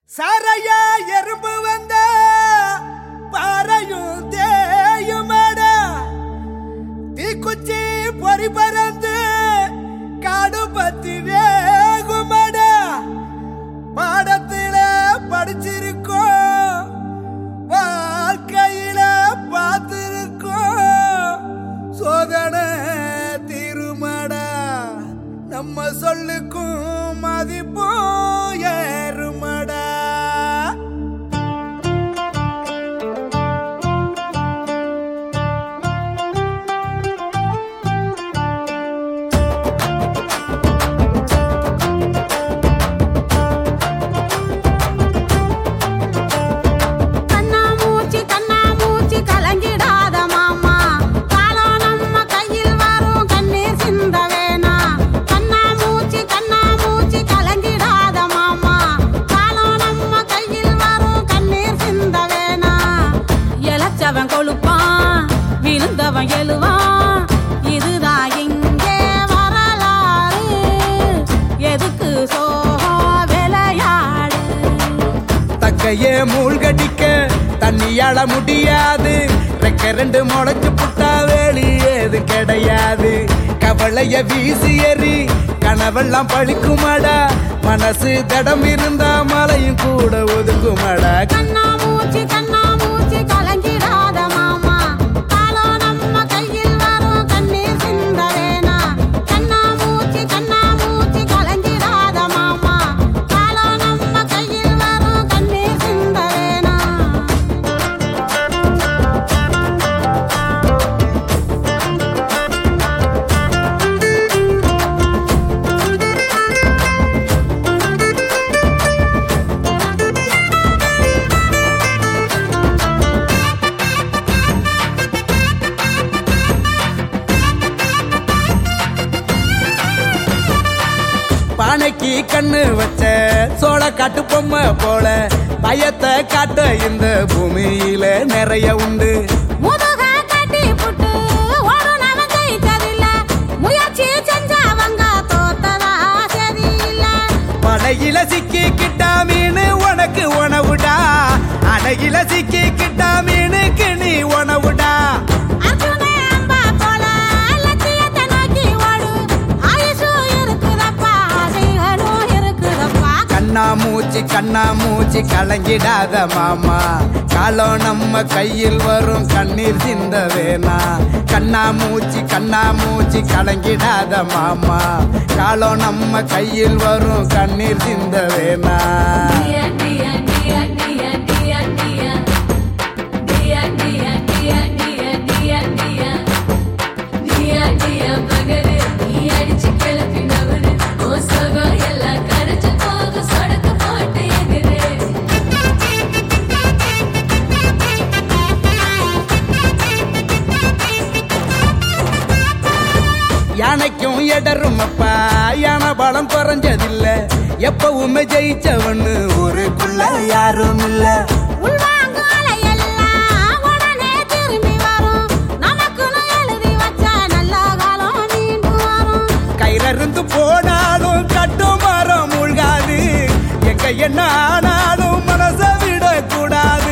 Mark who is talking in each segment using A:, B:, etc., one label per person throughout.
A: சாரையா எறும்பு வந்த பாறையும் தேயுமடா தீக்குச்சி பொறி பறந்து காடு பத்தி வேகுமடா பாடத்தில படிச்சிருக்கோம் வாழ்க்கையில பார்த்திருக்கோம் சோதனை தீருமடா நம்ம சொல்லுக்கும் மதிப்பும் ஏறுமடா.
B: எழுவான் இதுதான் இங்கே வரலாறு எதுக்கு சோகோ விளையாடு
A: தக்கையே மூழ்கடிக்க தண்ணியால முடியாது ரெக்க ரெண்டு முளைச்சு புட்டா வேலி ஏது கிடையாது கவலைய வீசி எறி கனவெல்லாம் பழிக்குமாடா மனசு தடம் இருந்தா மலையும் கூட ஒதுக்குமாடா.
B: கண்ணா மூச்சு கலங்கிடாத மாமா
A: பானைக்கு கண்ணு வச்ச சோழ காட்டு பொம்மை போல பயத்தை காட்ட இந்த பூமியில நிறைய உண்டு. படையில சிக்கிக்கிட்டா மீனு உனக்கு உணவுடா அடையில சிக்கிக்கிட்டா மீனுக்கு நீ உணவுடா. கண்ணா மூச்சு கலங்கிடாத மாமா காலம் நம்ம கையில் வரும் கண்ணீர் சிந்த வேணா. கண்ணா மூச்சு கலங்கிடாத மாமா காலம் நம்ம கையில் வரும் கண்ணீர் சிந்த வேணா. யானைக்கும் இடரும் அப்பா யானை பலம் குறைஞ்சதில்ல எப்பவுமே ஜெயிச்சவன்னு ஊருக்குள்ள யாரும் இல்ல. கயிறிருந்து போனாலும் கட்டு மரம் மூழ்காது எங்க என்ன ஆனாலும் மனச விடக்கூடாது.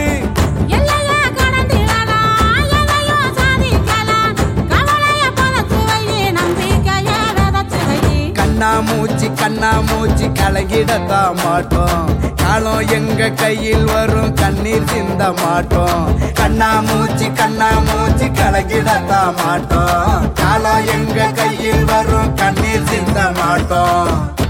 A: கண்ணா மூச்சு கலங்கிடத்தா மாட்டோம் காலம் எங்க கையில் வரும் கண்ணீர் சிந்த மாட்டோம். கண்ணா மூச்சு கலங்கிடத்தா மாட்டோம் காலம் எங்க கையில் வரும் கண்ணீர் சிந்த மாட்டோம்.